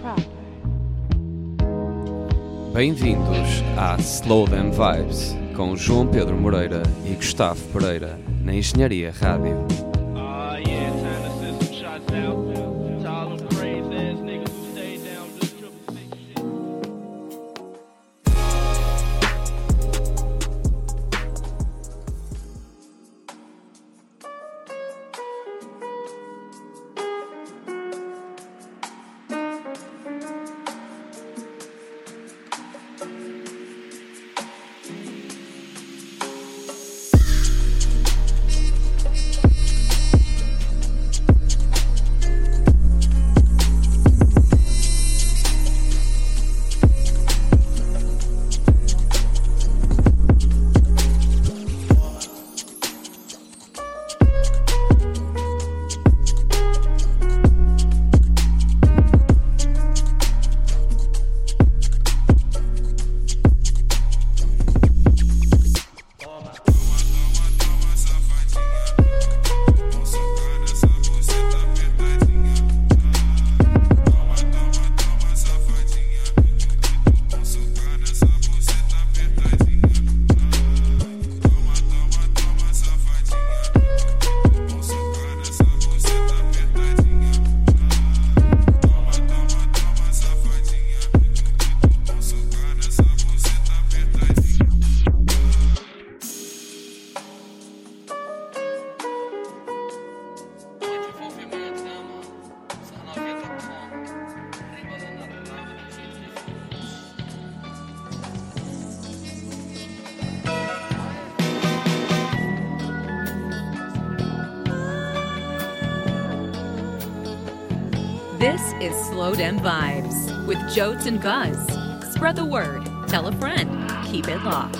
Bem-vindos à Slow Them Vibes, com João Pedro Moreira e Gustavo Pereira, na Engenharia Rádio. This is Slow Dem Vibes with Jotes and Guz. Spread the word, tell a friend, keep it locked.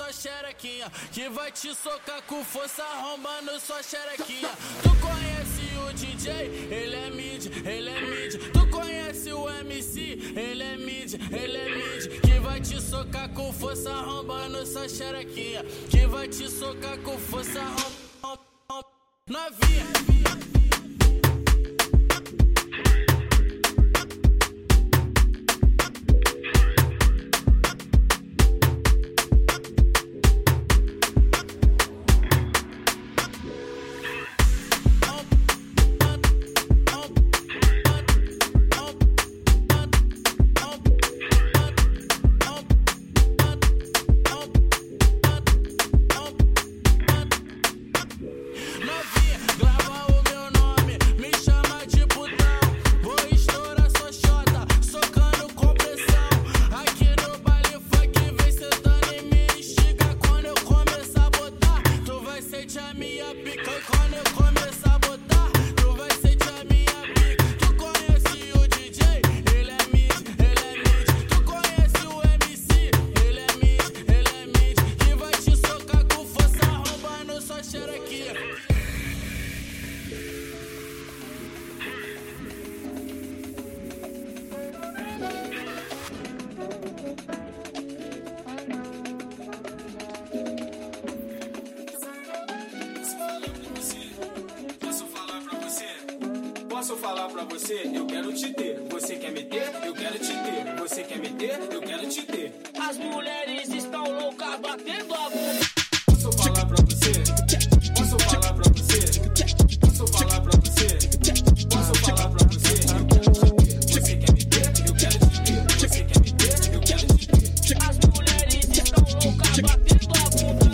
sua xerequinha, que vai te socar com força arrombando sua xerequinha. Tu conhece o DJ? Ele é mid, ele é mid. Tu conhece o MC? Ele é mid, ele é mid. Que vai te socar com força arrombando sua xerequinha, que vai te socar com força novinha. Posso falar pra você, eu quero te ter. Você quer me ter? Eu quero te ter. Você quer me ter? Eu quero te ter. As mulheres estão loucas batendo a bunda. Posso falar pra você? Posso falar pra você? Posso falar pra você? Posso falar pra você? Eu quero te ter. Você quer me ter? Eu quero te ter. Você quer me ter? Eu quero te ter. As mulheres estão loucas batendo a bunda.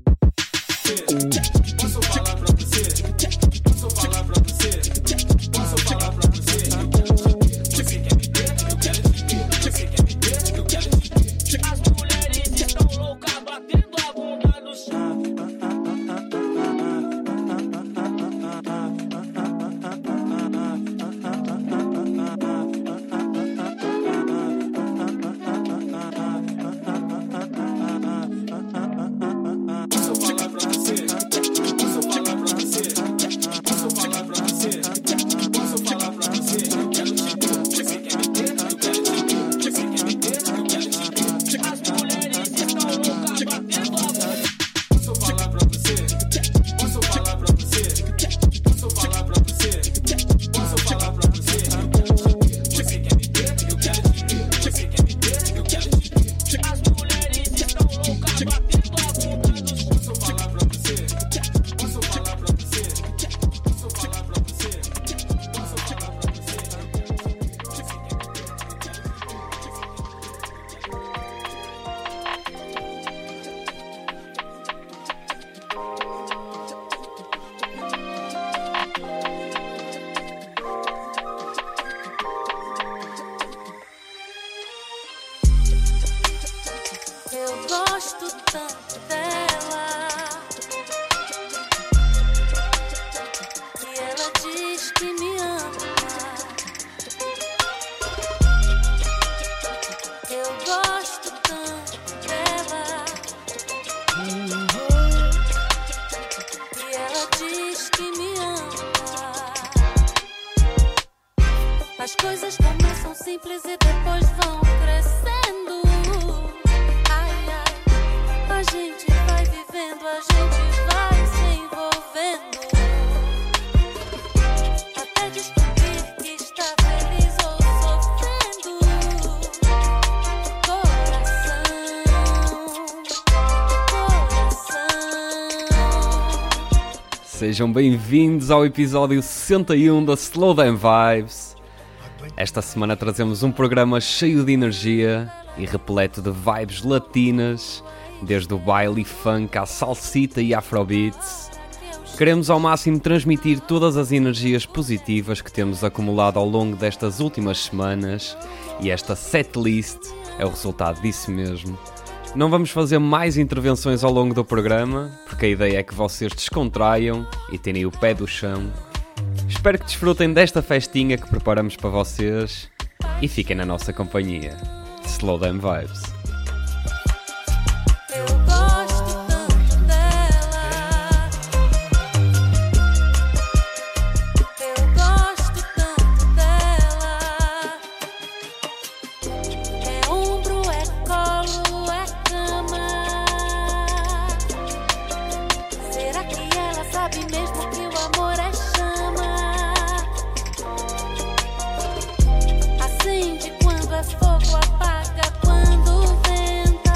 Posso falar pra você? Posso falar pra você? Posso falar pra você? Eu quero te ter. Você quer me ter? Eu quero te ter. Você quer me ter? Eu quero te ter. As mulheres estão loucas batendo a bunda no chão. Posso falar pra você? Posso falar pra você? Posso falar pra você? Posso falar pra você? Eu quero te ter. Você quer me ter? Eu quero te ter. Você quer me ter? Eu quero te ter. As mulheres estão loucas batendo a bunda. Posso falar pra você? Posso falar pra você? Posso falar pra você? Posso falar pra você? Eu quero te ter. Você quer me ter? Eu quero te ter. Você quer me ter? Eu quero te ter. As mulheres estão loucas batendo a bunda no chão. Posso falar pra você? Posso falar pra você? Posso falar pra você? Posso falar pra você? Você quer me ter? Eu gosto tanto dela e ela diz que me ama. Eu gosto tanto dela e ela diz que me ama. As coisas começam simples e depois vão crescendo. Ai, ai, a gente vai vivendo, a gente vai se envolvendo, até descobrir que está feliz ou sofrendo. Coração. Sejam bem-vindos ao episódio 61 da Slow Down Vibes. Esta semana trazemos um programa cheio de energia e repleto de vibes latinas, desde o baile funk à salsita e afrobeats. Queremos ao máximo transmitir todas as energias positivas que temos acumulado ao longo destas últimas semanas, e esta setlist é o resultado disso mesmo. Não vamos fazer mais intervenções ao longo do programa, porque a ideia é que vocês descontraiam e tenham o pé do chão. Espero que desfrutem desta festinha que preparamos para vocês e fiquem na nossa companhia. Slow Down Vibes. Eu gosto sabe mesmo que o amor é chama. Acende quando é fogo, apaga quando venta.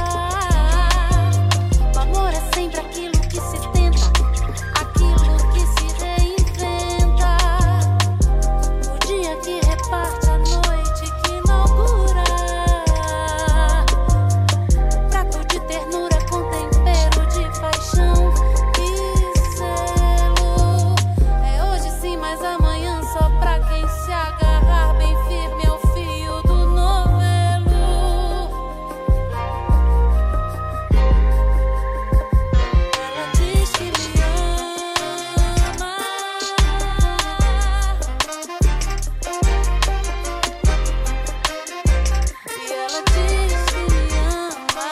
O amor é sempre aquilo que se tenta, aquilo que se reinventa. O dia que reparte, a noite que inaugura. Prato de ternura com tempero de paixão e zelo. É hoje sim, mas amanhã só pra quem se agarrar bem firme ao fio do novelo. Ela diz que me ama. E ela diz que me ama.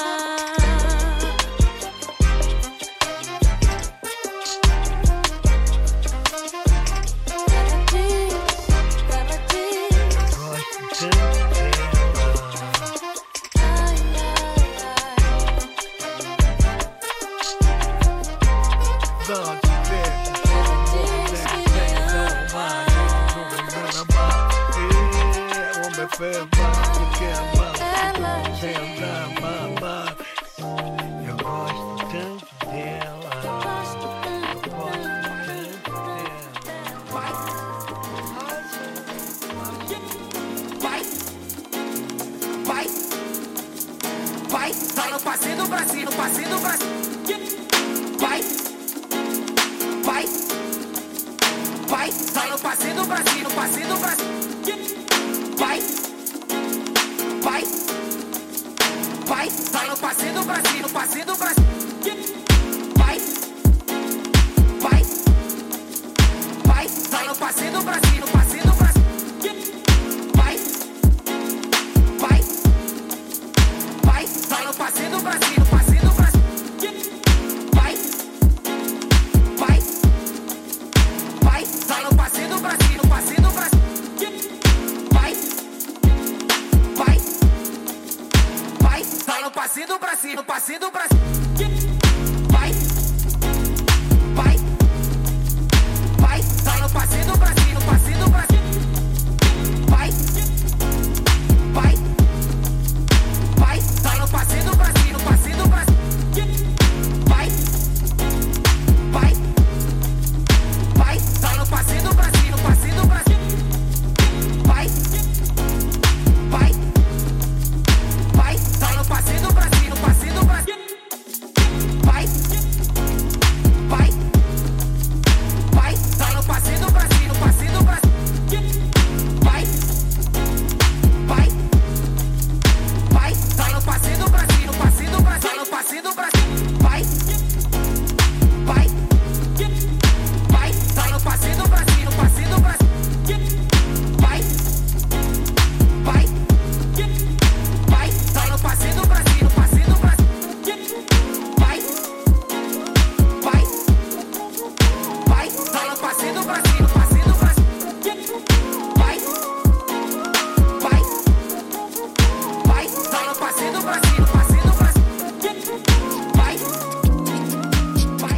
Ela diz, ai, Eu gosto tanto dela. gosto tanto Vai, vai no passinho do bracinho, no passinho do bracinho. Vai, vai, vai no passinho do bracinho, no passinho do bracinho. Vai, vai, vai no passinho do bracinho, no passinho do bracinho. Vai, vai, vai no passinho do bracinho, no passinho do bracinho. Vai, vai, vai no passinho do bracinho, no passinho do bracinho. Vai, vai, vai no passinho do bracinho, no passinho do bracinho. Vai, vai, vai no passinho do bracinho, no passinho do bracinho. Vai, vai, vai no passinho do bracinho, no passinho do bracinho. Vai, vai, vai no passinho do bracinho, no passinho do bracinho. Vai, vai, vai no passinho do bracinho, no passinho do bracinho. Vai, vai, vai no passinho do bracinho, no passinho do bracinho. Vai, vai, vai no passinho do bracinho, no passinho do bracinho. Vai, vai, vai no passinho do bracinho, no passinho do bracinho, no passinho do bracinho. Vai, vai, vai no passinho do bracinho, no passinho do bracinho. Vai, vai, vai no passinho do bracinho, no passinho do bracinho. Vai, vai, vai no passinho do bracinho, no passinho do bracinho. Vai, vai, vai no passinho do bracinho, no passinho do bracinho. Vai, vai,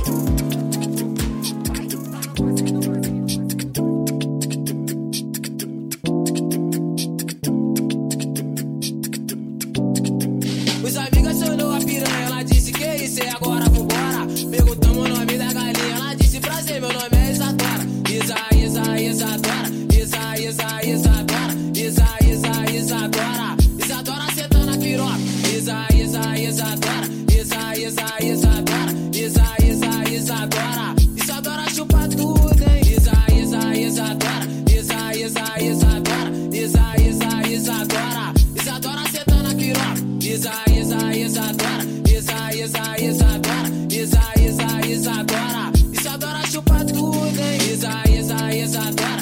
Os amigos acionou a piranha, ela disse que isso é agora, vambora. Perguntamos o nome da galinha, ela disse prazer, meu nome é Isadora. Isadora. Isadora sentando a piroca. Isadora. Isadora chupa tudo, hein. Isadora. Isadora sentando a piroca. Isadora. Isadora chupa tudo, hein. Isadora.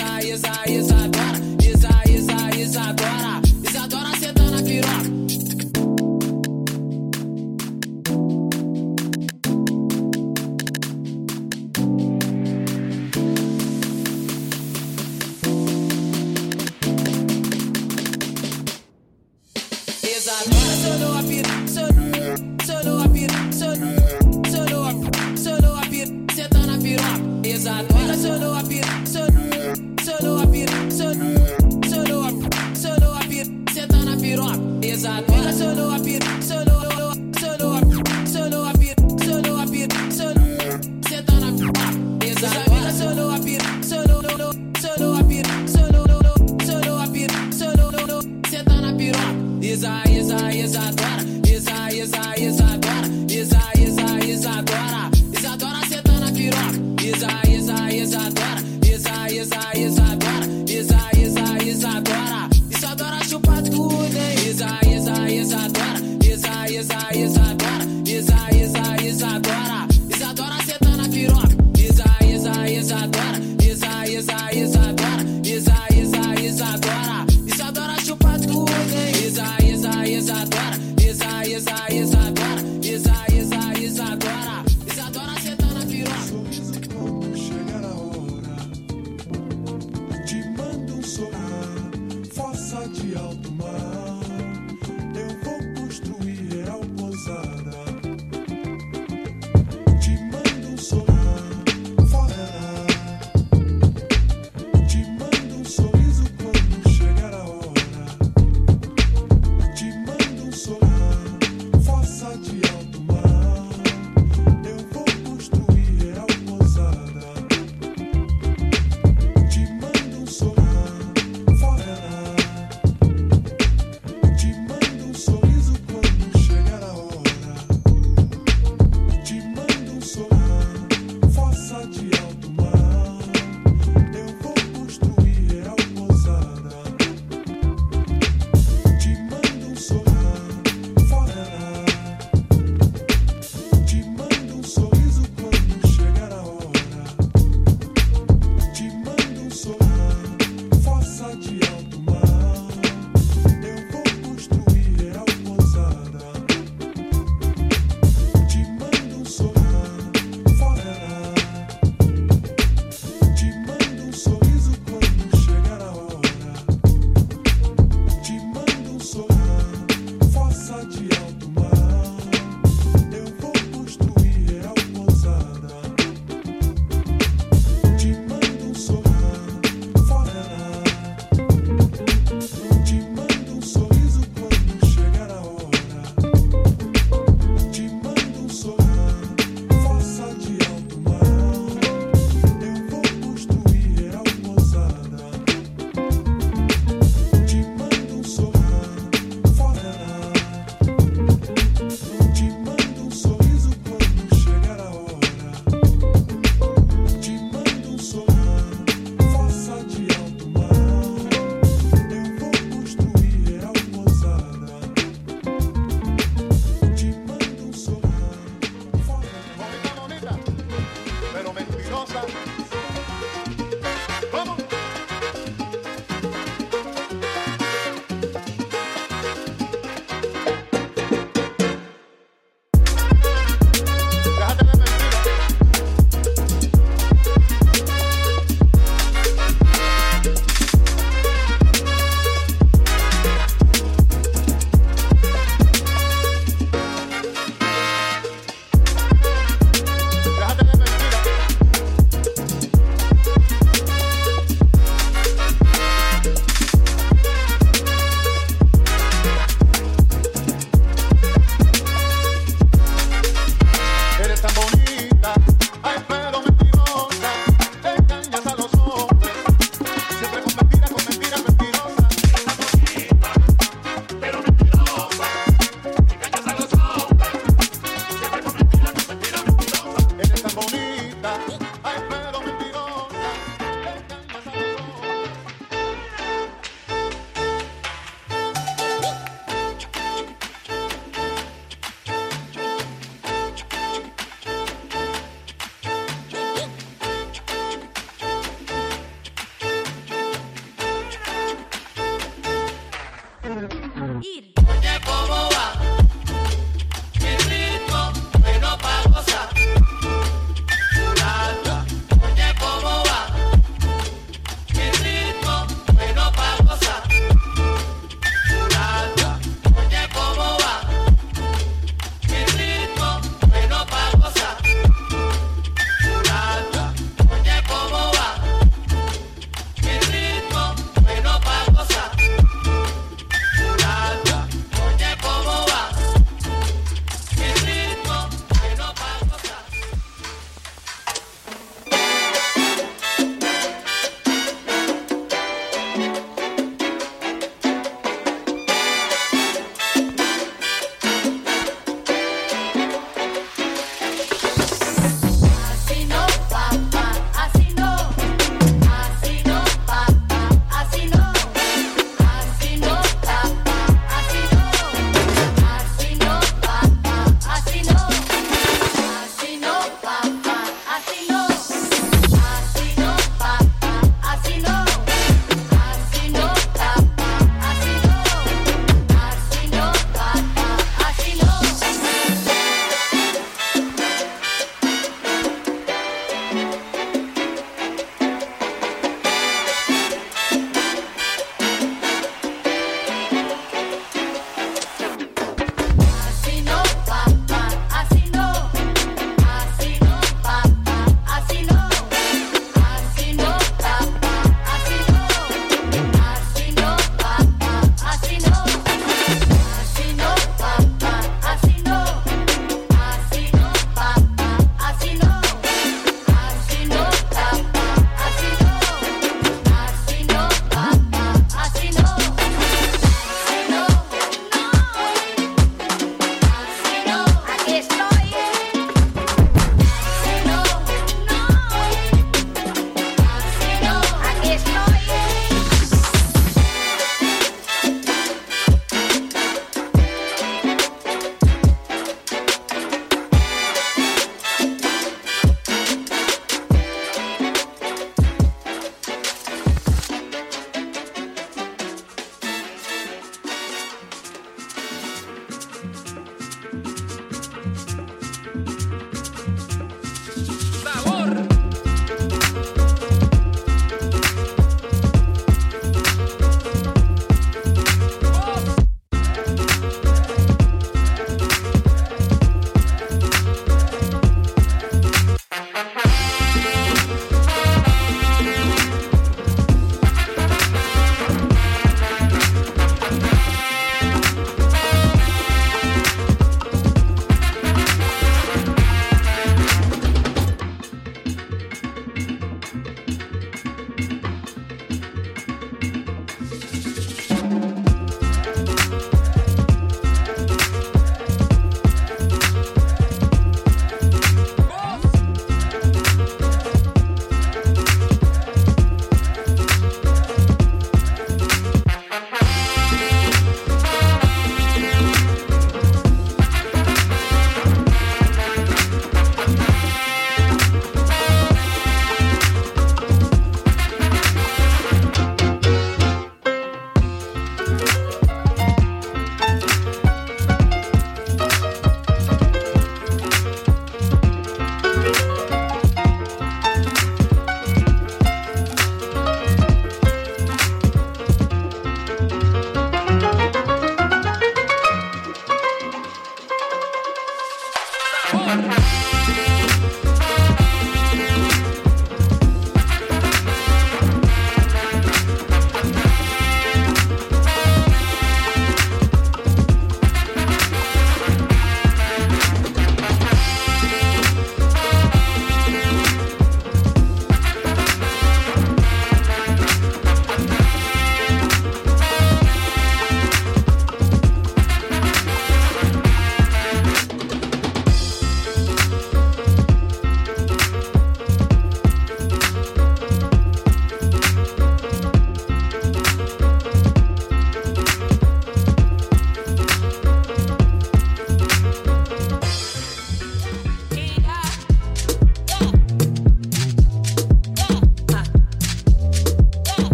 Isadora sentando a piroca. Isadora sonou a piroca.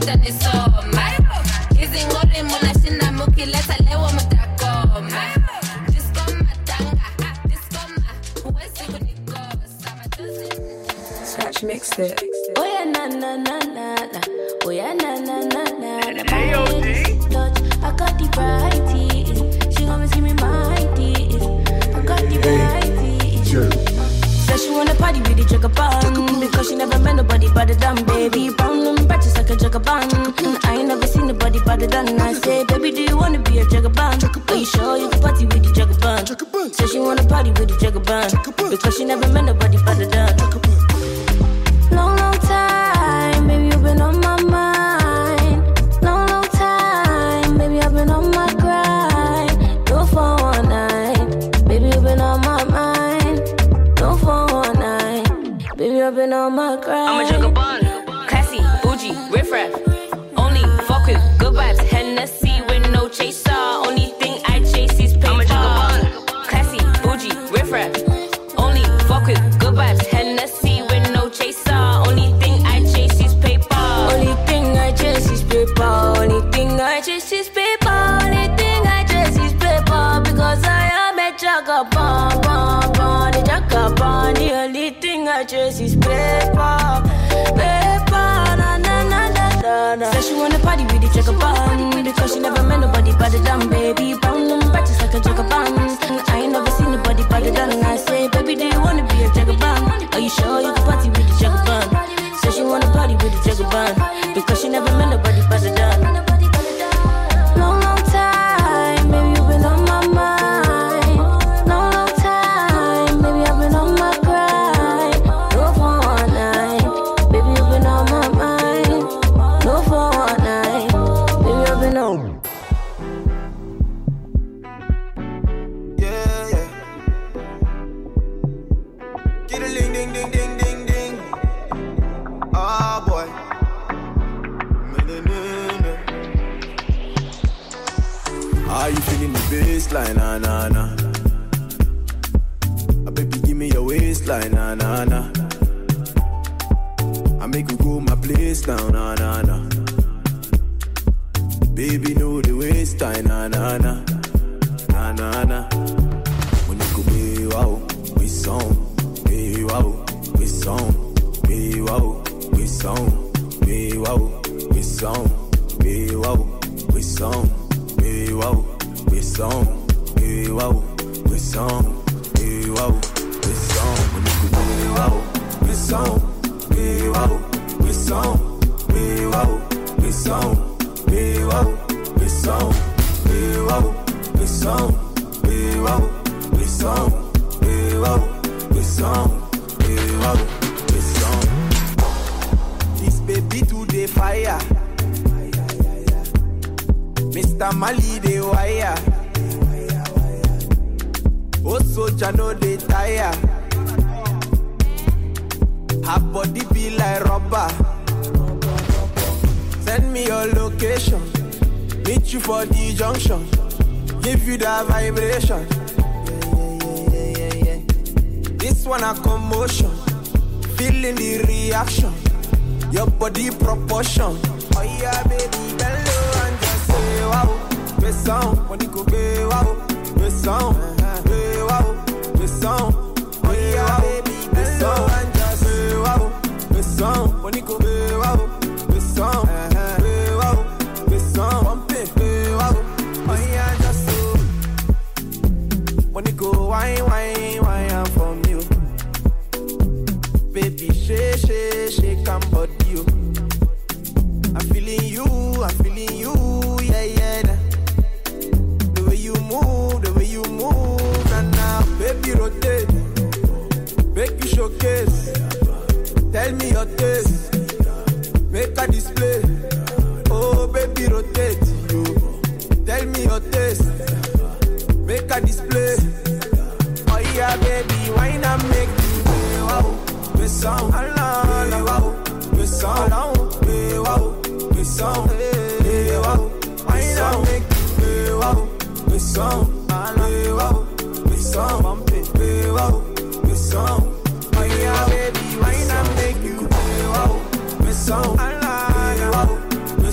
nisoma izingole mona shinamukileta lewo mutakoma disco matanga disco ma wesi kunikosa matusi Scratch mixed it. oh yeah na na na na na oh yeah na na na na AOD. I got the variety. She always give me my ideas. I got the variety. Said she wanna party with the jugger band because she never met nobody but the damn baby. Brown them batches like a jugger band. I ain't never seen nobody but the done. I say, baby, do you wanna be a jugger band? Are you sure you can party with the jugger band? Said she wanna party with the jugger band because she never met nobody but the done. Long, long time, baby, you've been on my mind. Long, long time, baby, I've been on my grind. No 419, baby, you've been on my mind. No 419, baby, I've been on my grind. I'm a jugger bun, classy, bougie, riff-raff. Only fuck with good vibes, Hennessy with no chaser. Only thing I chase is paper. I'm a jugger bun, classy, bougie, riff-raff. Only fuck with good vibes, Hennessy with no chaser. Only thing I chase is paper. Only thing I chase is paper. Only thing I chase is paper. Only thing I chase is paper. Because I am a jugger bun, bun, bun, a jugger bun. The only thing I chase is paper. Paper, na na na na na na. Said she wanna party with the jugger bun because she never met nobody but the damn baby. Brown them batches like a jugger bun. I ain't never seen nobody but the done. I say, baby, do you wanna be a jugger bun? Are you sure you can party with the jugger bun? Said she wanna party with the jugger bun because she never met nobody but the done. Long, long time, baby, you've been on my mind. Long, long time, baby, I've been on my grind. No 419, baby, you've been on my mind. No 419, baby, I've been on. Yeah, yeah. Get a ding, ding, ding, ding, ding, ding. Ah, boy. Are you feeling the baseline, na na na? Baby, give me your waistline, na na na. I make you go my place down, na na na. Baby, know the waistline, na na na, na na na. When you go be wow, we song, be wow, we song, be wow, we song, be wow, we song, be wow, we song. Be wow, we song, be wow, we song, be wow, we song. When you go be wow, we song, be wow, we song, be wow, we song, be wow, we song, be wow, we song, be wow, we song, be wow, we song, be wow, we song. This baby today fire. Mr. Mali de wire. Oh, soldier no they tire. Her body be like rubber. Send me your location. Meet you for the junction. Give you that vibration. Yeah. This one a commotion. Feeling the reaction. Your body proportion. Oh yeah, baby, hello and just say wow. We sound when you go be wow. We sound, be wow. We sound, oh yeah, baby, we sound and just say wow. We sound when you go be wow. We sound, be wow. We sound, pump it, be wow. Oh yeah, just so when you go wine from you, baby, shake and body you. I'm feeling you, yeah. The way you move, and now, baby, rotate, make you showcase. Tell me your taste, make a display. Oh, baby, rotate, you. Tell me your taste, make a display. Oh yeah, baby, why not make you be wow? We sound, Allah, wow. We sound, be wow. We sound, be wow. Why not make you be wow? We sound, be wow. We sound, be wow. We sound. Oh yeah, baby, why not make you be wow? We sound, be wow. We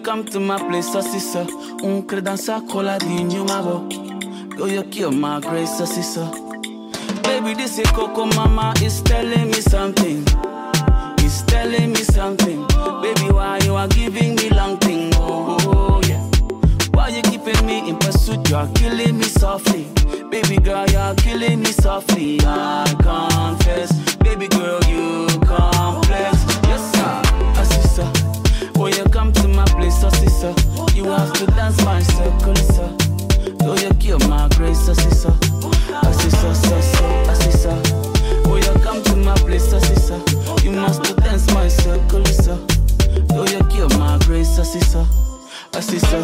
come to my place, sister. Credanza cola di nyumabo. Go you kill my grace, sister. Baby, this is Coco Mama is telling me something. It's telling me something. Baby, why you are giving me long thing? Oh, yeah. Why you keeping me in pursuit? You are killing me softly. Baby girl, you are killing me softly. I confess. Baby girl, you complex. Yes, sir. Assisa. When you come to my place, Assisa. You have to dance my circle, sir. So you kill my grace, Assisa. Assisa, Assisa. When you come to my place, Assisa. You must dance my circle, sir. So you kill my grace, Assisa. Assisa,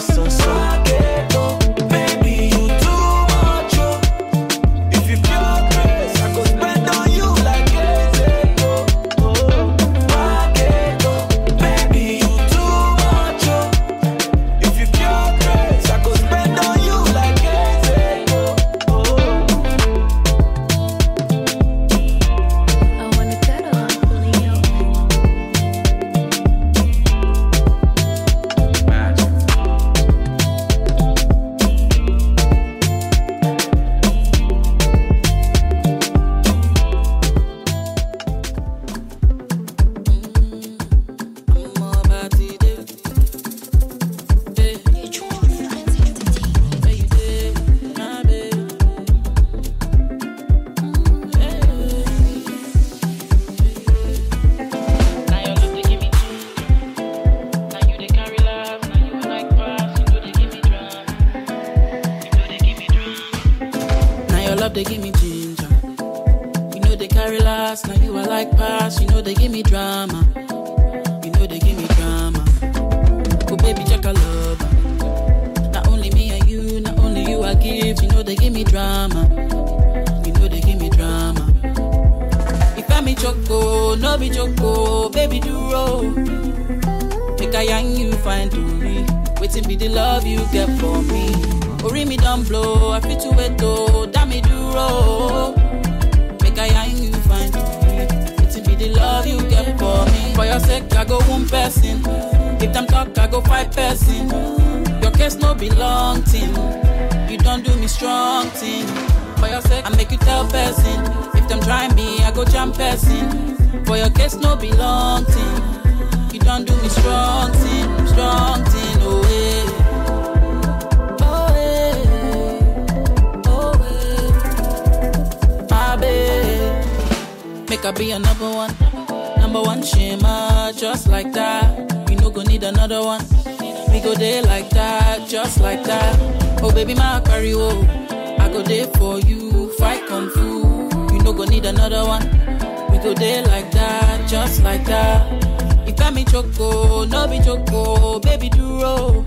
baby, you too much, oh. If you pure grace, I could spend on you like crazy, oh. Baby, you too much, oh. If you pure grace, I could spend on you like crazy, oh. I wanna cuddle Uncle Leo. They give me ginger. You know they carry last. Now you are like pass. You know they give me drama. You know they give me drama. Oh baby, Jack, I love. Not only me and you, not only you I give. You know they give me drama. You know they give me drama. If I me choco, no be choco, baby do roll. Make I young you find to me. Waiting be the love you get for me. Ori me don't blow, I feel to wait though, damn me do roll. Make I young you find me. It be the love you get for me. For your sake, I go one person. If them talk, I go 5 person. Your case no be long thing. You don't do me strong thing. For your sake, I make you tell person. If them try me, I go jump person. For your case no be long thing. You don't do me strong thing, oh yeah. Make I be a number one shima, just like that. You no go need another one. We go there like that, just like that. Oh baby, my carry oh, I go there for you, fight kung fu. You no go need another one. We go there like that, just like that. If I me choco, no be choco, baby do roll.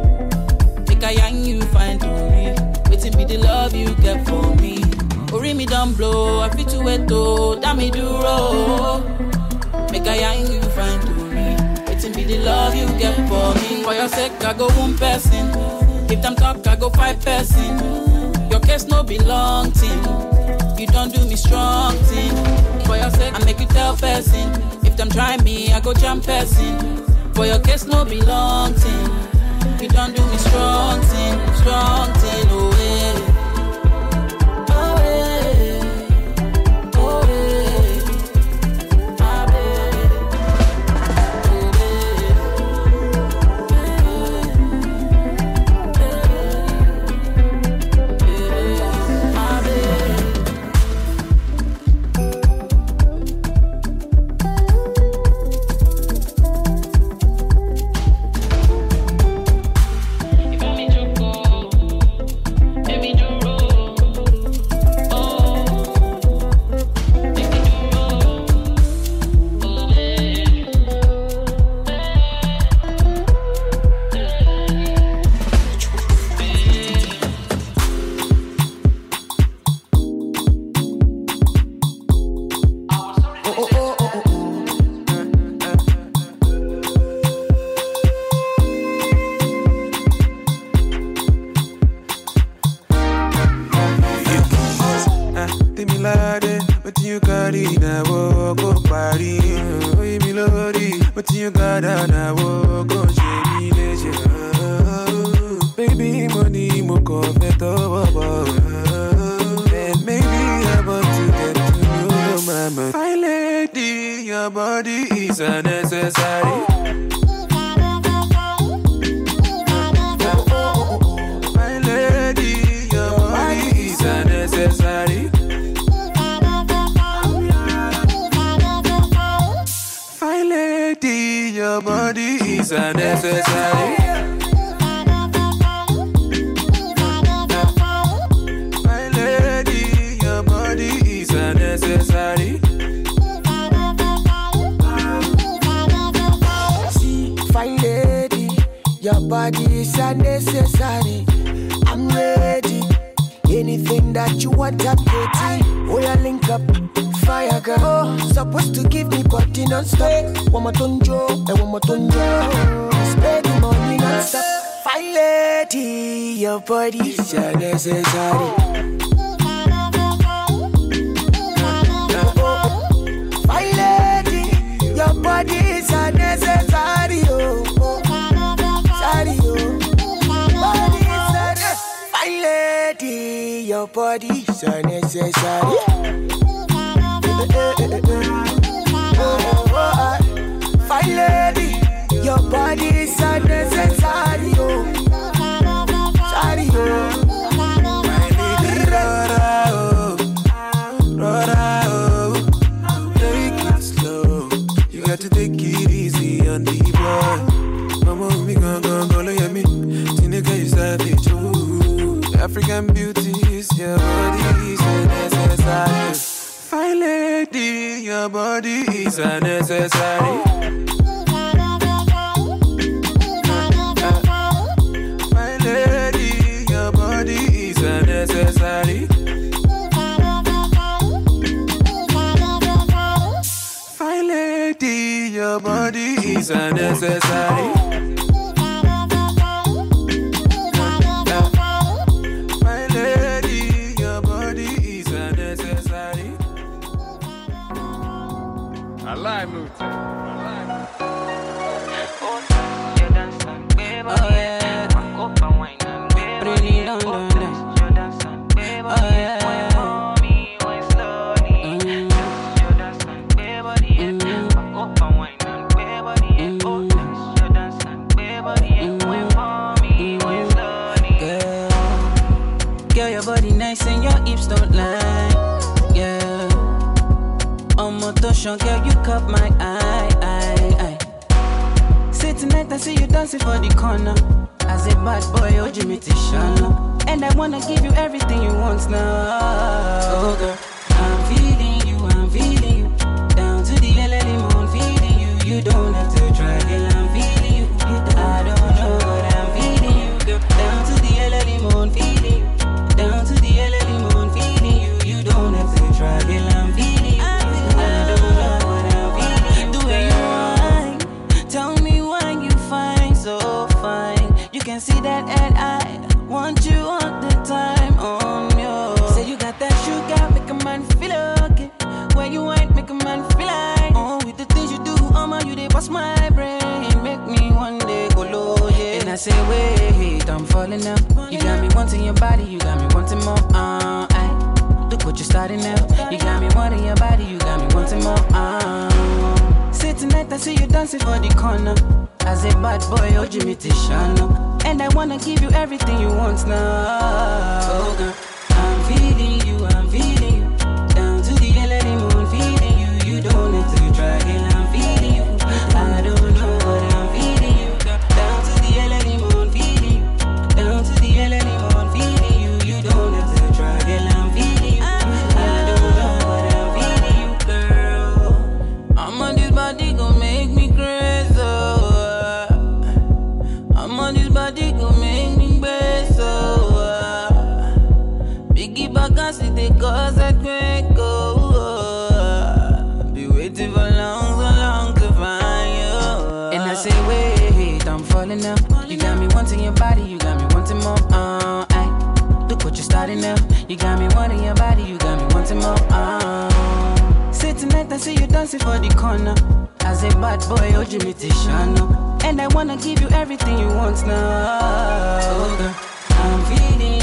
Make I young you find to me. Waiting be the love you get for me. Ori me don't blow, I feel to wait though, damn me do roll. Make I young you find to me. Waiting be the love you get for me. For your sake, I go one person. If them talk, I go 5 person. Your case no be long thing. You don't do me strong thing. For your sake, I make you tell person. If them try me, I go jump person. For your case no be long thing. You don't do me strong thing, oh yeah. But you got on a walk, go Jamie Leisure. smoke off it over. And maybe about to get to know your mama. My lady, your body is unnecessary. My lady, your body is unnecessary. My lady, your body is unnecessary. Unnecessary. See, fine lady, your body is unnecessary. I'm ready. Anything that you want, I'm ready. Oh, yeah, link up, fire girl. Oh, supposed to give me body non-stop. One more tonjo, and one more tonjo. Spend the money non-stop. Fine lady, your body is unnecessary. Your body is unnecessary, oh. Sorry, oh. Body is unnecessary. Fine lady, your body is unnecessary. Fine lady, your body is unnecessary, oh. Sorry, oh. My lady, Rora, oh. Take it slow. Got to take it easy on the boy. Mama, me gon' look at me. Tineka is savage, ooh. African beauties, your body is unnecessary. Fine lady, your body is unnecessary. Fine lady, your body is unnecessary. Your body is unnecessary. My lady, your body is unnecessary. I lie, Moot. Oh yeah, pretty London. Oh yeah. Don't lie, yeah. On motion, girl, you caught my eye. Say tonight, I see you dancing for the corner. As a bad boy, oh Jimmy Tishano. And I wanna give you everything you want now. Oh girl, I'm feeling you. Down to the early moon, feeling you. You don't have to try, girl, I'm feeling you. I don't know, but I'm feeling you, girl. Down to the early moon, feeling you. Down to the early moon, feeling you. You don't have to try, girl, I'm feeling you. I don't know what I'm feeling. The way you whine, tell me why you find so fine. You can see that, and I want you all the time on you. Say you got that sugar, make a man feel okay. When you whine, make a man feel like, oh, with the things you do, you they bust my brain. Make me one day go low, yeah. And I say, wait, I'm falling now. You got me wanting your body, you got me wanting more. Look what you're starting now. You got me wanting your body, you got me wanting more. Say tonight, I see you dancing for the corner. As a bad boy, oh Jimmy Tishano. And I wanna give you everything you want now. Oh girl, I'm feeling you. Down to the early moon, feeling you. You don't have to try, girl, I'm feeling you. I don't know what I'm feeling you, girl. Down to the early moon, feeling you. Down to the early moon, feeling you. You don't have to try, girl, I'm feeling you. I don't know what I'm feeling you, girl. I'm on this body, gon' make me crazy. I'm on this body, gon' make me crazy. Biggie back and see the cause I can't go. Be waiting for so long to find you. And I say, wait, I'm falling now. You got me wanting your body, you got me wanting more. Look what you're starting now. You got me wanting your body, you got me wanting more. Say tonight, I see you dancing for the corner. As a bad boy, oh Jimmy Tishano. And I wanna give you everything you want now. Oh girl, I'm feeling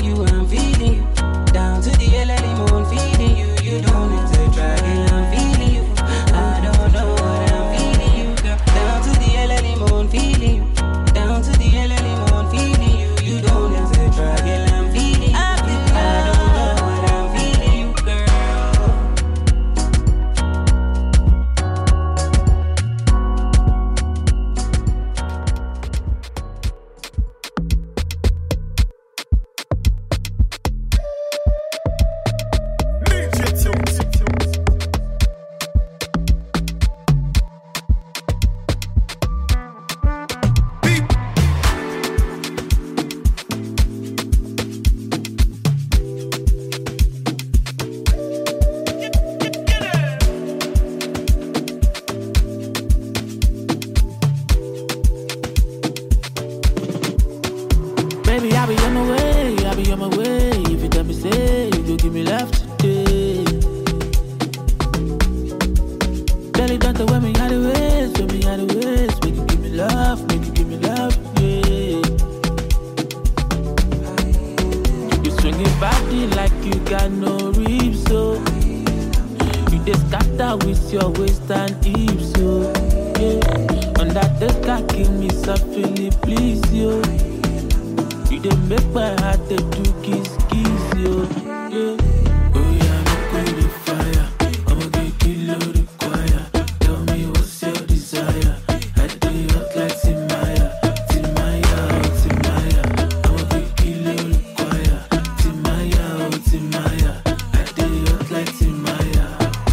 Swinging body like you got no ribs, so you just scatter with your waist and hips, so yeah. Under the sky, give me softly, please, yo. You done make my heart they do kiss, yo, yeah. Oh yeah, make me the fire. I'ma get kilo require. Tell me what's your desire. I do hot like Timaya, Timaya, oh Timaya. I'ma get kilo require. Timaya, oh Timaya. I do hot like Timaya.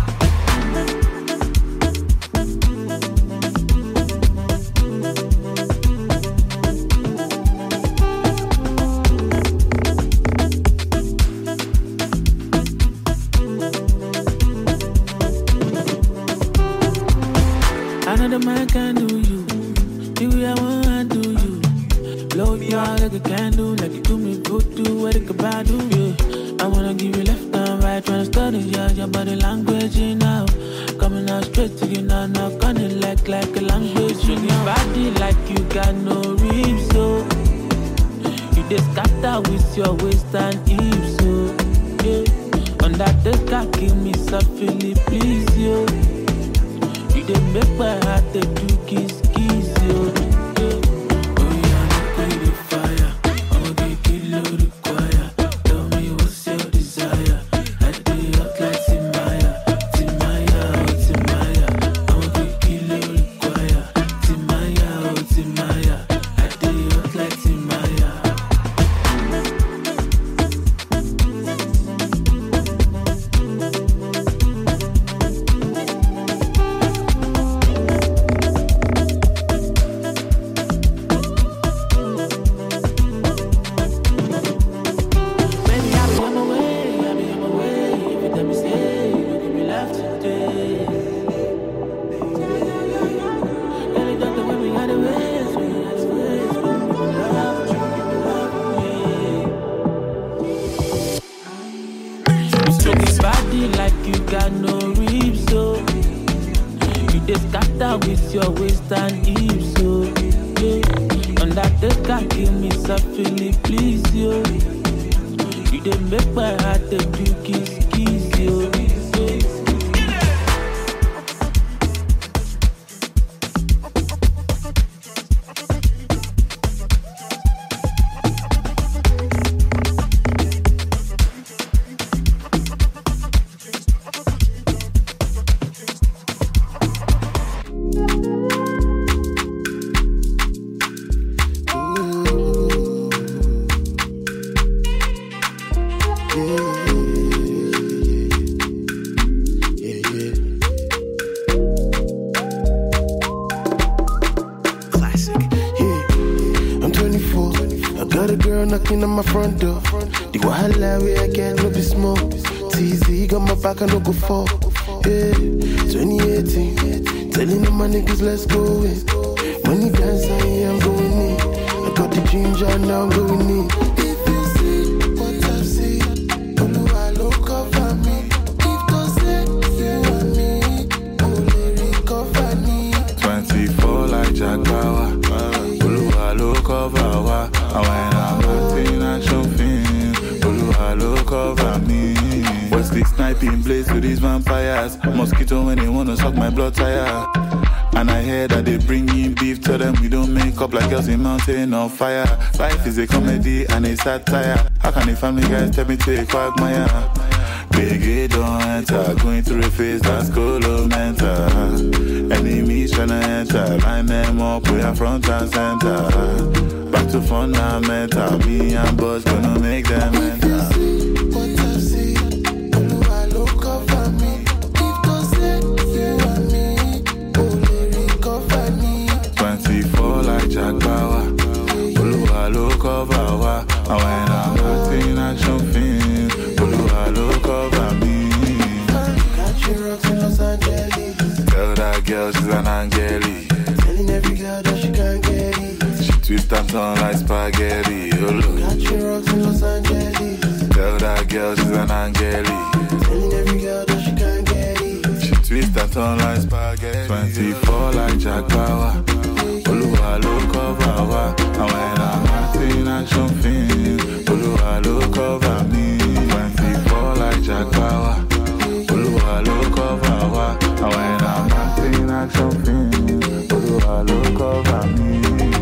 Another man can do you. The way I wanna do you. Blow me out like a candle. Like you do me voodoo. What it could do, yeah. I wanna give you left and right. Tryna study your body language, you know. Coming out straight to you now. Knock on it like a language. Swing your body like you got no ribs, so you just scatter with your waist and hips, so yeah. Under the sky, give me softly, please, yo. You dey make my heart they do kiss, yo. Yeah. Oh yeah, make me the fire. I'ma get kilo require. Tell me what's your desire. I do hot like Timaya, Timaya, oh Timaya. I'ma get kilo require. Timaya, oh Timaya. I do hot like Timaya. Like you got no ribs, so you just scatter with your waist and hips, so yeah. Under the sky, give me softly, please, yo. You done make my heart they do kiss, yo. Knocking on my front door. The wahala way I get no be small. TZ got my back, I no go fall. Yeah, 2018. Telling all my niggas let's go in. Money dance, I'm going in. I got the ginger, now I'm going in. If you see what I see, Oluwa look over me. If don't say you and me, only recover me. 24 like Jack Bauer. Oluwa look over wa. And when I'm acting action film, Oluwa look over me. What's this sniping blaze with these vampires? Mosquito when they wanna suck my blood tire. And I hear that they bring in beef. Tell them we don't make up like girls in mountain on fire. Life is a comedy and a satire. How can the family guys tell me to a quagmire? Big don't enter, going through a phase that's mental. Enemies tryna enter, line them up, we are front and center. Back to fundamental, me and boss gonna make them enter. What I see, Oluwa look over me. If don't say you and me, only recover me. 24 like Jack Bauer, Oluwa look over wa. And when I'm acting action film, Oluwa look over me. Got you rocks in Los Angeles. Tell that girl she's an angelic. Telling every girl that she can't get it. Twist and turn like spaghetti. Oh, look. Got you rocks in Los Angeles. Tell that girl she's an angelic. Telling every girl that she can't get it. She twist and turn like spaghetti. 24 like Jack Bauer. Oluwa lo cover wa. And when I'm acting action film, Oluwa lo cover me. 24 like Jack Bauer. Oluwa lo cover wa. And when I'm acting action film, Oluwa lo cover me.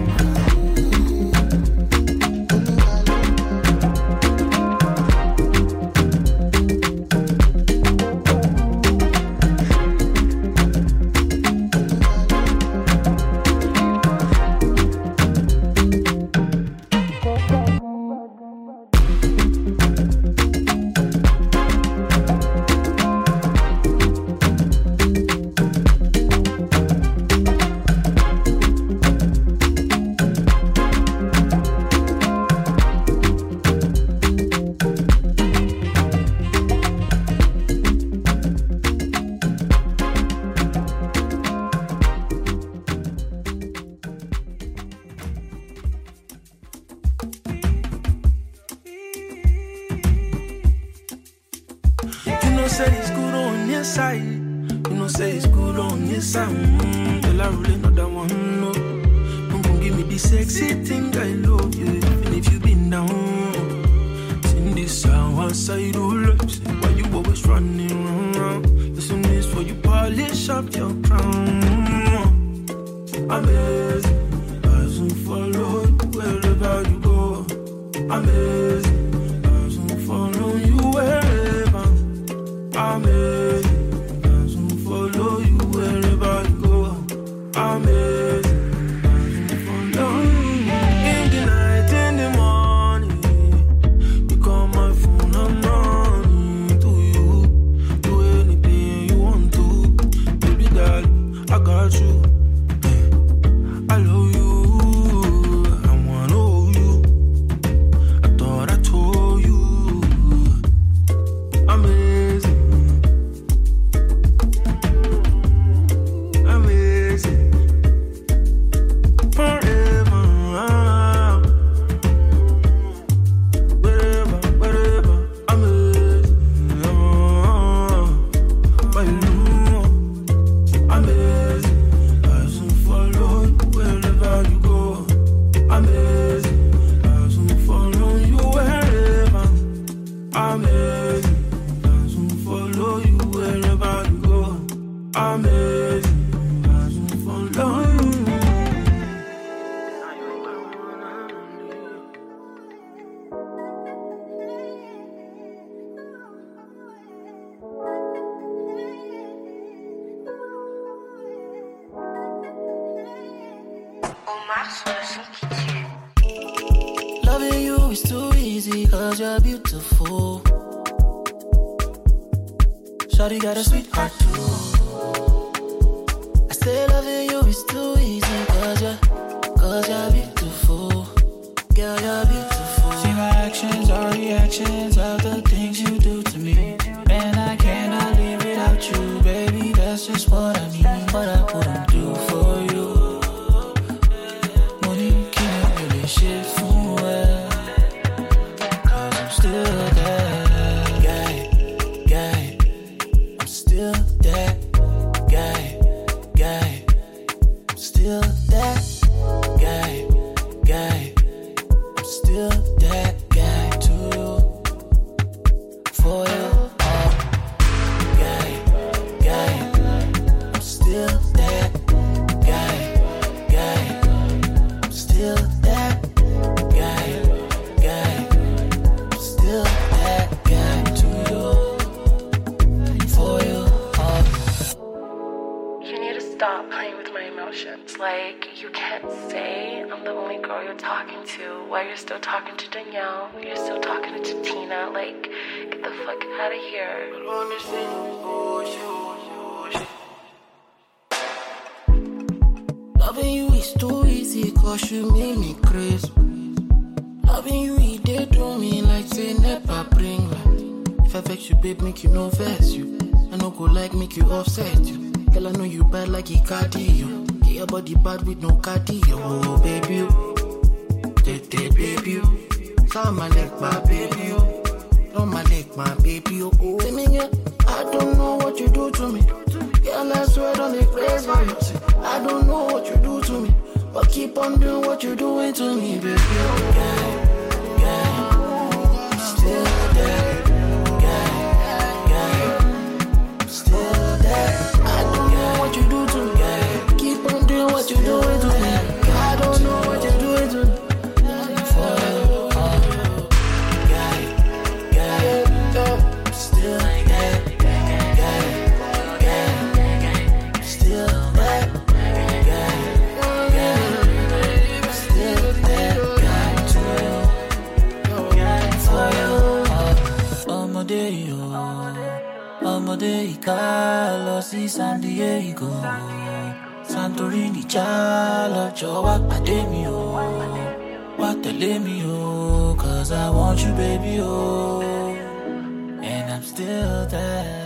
Loving you is too easy, cause you're beautiful. Shawty got a sweet heart too. I say loving you is too easy, cause you're beautiful. Girl, you're beautiful. See my actions are reactions of the things you do to me. And I cannot live without you, baby, that's just what I need. What I wouldn't do for you. Money can't really shit for well, cause I'm still that guy. I'm still that guy. I'm still that guy. I'm still that guy to you, for you. I'm still that guy. I'm still that guy. I'm still that guy to you, for you. You need to stop playing with my emotions. Like, you can't say I'm the only girl you're talking to while you're still talking to Danielle, you're still talking to Tina. Like, get the fuck out of here. Loving you is too easy, cause you make me crazy. Loving you, it did do me like say never bring light. If I vex you, babe, make you no vex you. I no go like make you upset you. Girl, I know you bad like a cardio. Get your body bad with no cardio. Oh, baby, baby, Sama like my baby, don't my leg, my baby, oh. Tell me, girl, I don't know what you do to me. Girl, I don't know what you do to me, but keep on doing what you're doing to me, baby. I'm still there. I'm still there. I don't know what you do to me. Keep on doing what you're doing to me. I don't know what you're doing to me. Ọmọdé ìka lọ sí San Diego, Santorini já lọ́jọ́ wá pàdé mi o, wá tẹ̀lé mi o, 'cause I want you baby o, and I'm still there.